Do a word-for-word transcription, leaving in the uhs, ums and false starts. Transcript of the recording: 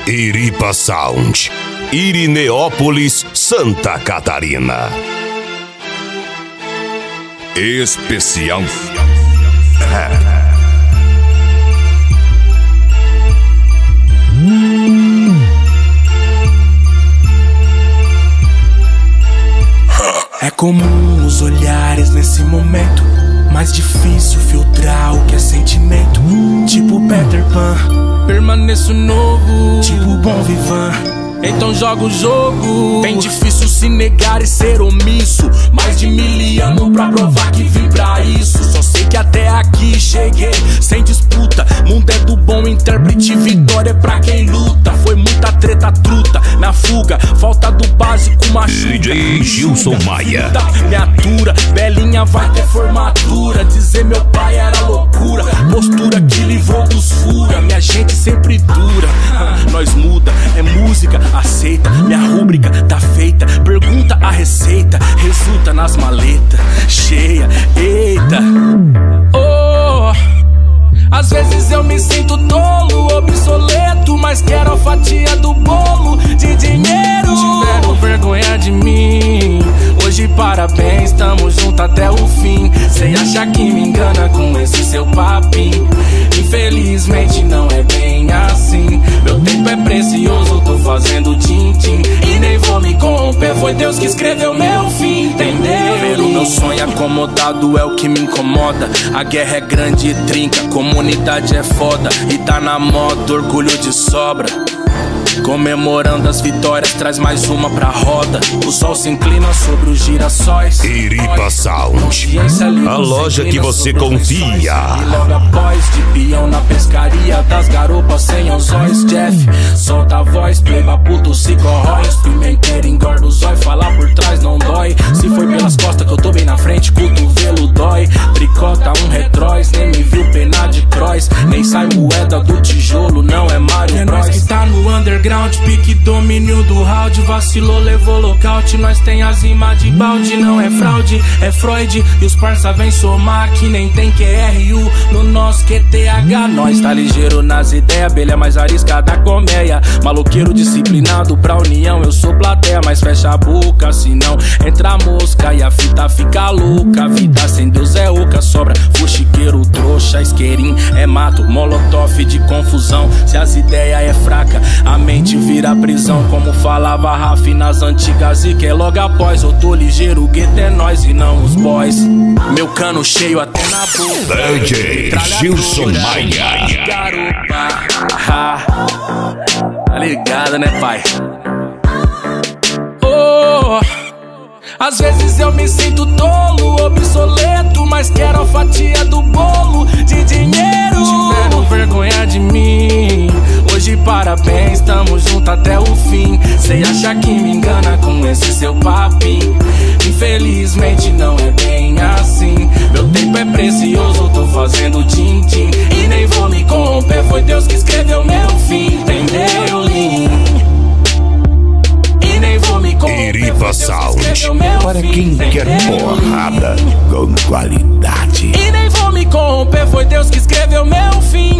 Iripa Sound, Irineópolis, Santa Catarina. Especial Rap. É comum os olhares nesse momento, mais difícil filtrar o que é sentimento. Tipo Peter Pan, permaneço novo, tipo Bom Vivan. Então joga o jogo. Bem difícil se negar e ser omisso. Mais de mil anos pra provar que vim pra isso. Só sei que até aqui cheguei sem disputa. Mundo é do bom intérprete, vitória é pra quem luta. Foi muita treta truta, na fuga, falta do básico machuca. D J Gilson Maia. Me atura, Belinha vai ter formatura. Dizer meu pai era loucura, postura que livrou dos fura. Minha gente sempre dura, nós muda, é música, aceita, minha rúbrica tá feita. Pergunta a receita, resulta nas maletas cheia, eita. Oh, às vezes eu me sinto tolo, obsoleto, mas quero a fatia do bolo de dinheiro. Tiveram vergonha de mim, hoje parabéns, tamo junto até o fim. Cê acha que me engana com esse seu papinho? Infelizmente não é bem assim. Meu tempo é precioso, tô fazendo tim-tim e nem vou me corromper, foi Deus que escreveu meu fim, entendeu? Ver o meu sonho acomodado é o que me incomoda. A guerra é grande e trinca, a comunidade é foda e tá na moda, orgulho de sobra. Comemorando as vitórias, traz mais uma pra roda. O sol se inclina sobre os girassóis. Iripa Sound, a loja que você confia. E logo após, de peão na pescaria, das garopas sem anzóis. Jeff, solta a voz, pleba puto se corrói. Pimenteiro engorda os olhos, falar por trás não dói. Se foi pelas costas que eu tô bem na frente, cotovelo dói. Tricota um retróis, nem me viu penar de cross. Nem sai moeda do tijolo, não é Mario É Bros. nós que tá no underground, pique domínio do round. Vacilou, levou lockout, nós tem as rimas de balde. Não é fraude, é Freud. E os parça vem somar que nem tem Q R U no nosso Q T H. Nós tá ligeiro nas ideias, abelha mais ariscada da colmeia. Maloqueiro disciplinado pra união, eu sou plateia. Mas fecha a boca, senão entra a mosca e a fita fica louca. A vida sem Deus é oca, sobra fuxiqueiro, trouxa, isqueirinho é mato, molotov de confusão. Se as ideias é fraca, a mente vira prisão. Como falava Rafi nas antigas e que é logo após. Eu tô ligeiro, o gueto é nós e não os boys. Meu cano cheio até na boca. D J Gilson Maia. Garupa, ah, tá ligado né pai? Oh, às vezes eu me sinto tolo, obsoleto, mas quero a fatia do bolo de dinheiro. Tiveram vergonha de mim, hoje parabéns, tamo junto até o fim. Cê acha que me engana com esse seu papinho? Infelizmente não é bem assim. Meu tempo é precioso, tô fazendo tim-tim e nem vou me corromper, foi Deus que escreveu meu fim, entendeu, Lin? E nem vou me corromper, Iripa Sound, para quem quer porrada com qualidade. E nem vou me corromper, foi Deus que escreveu meu fim.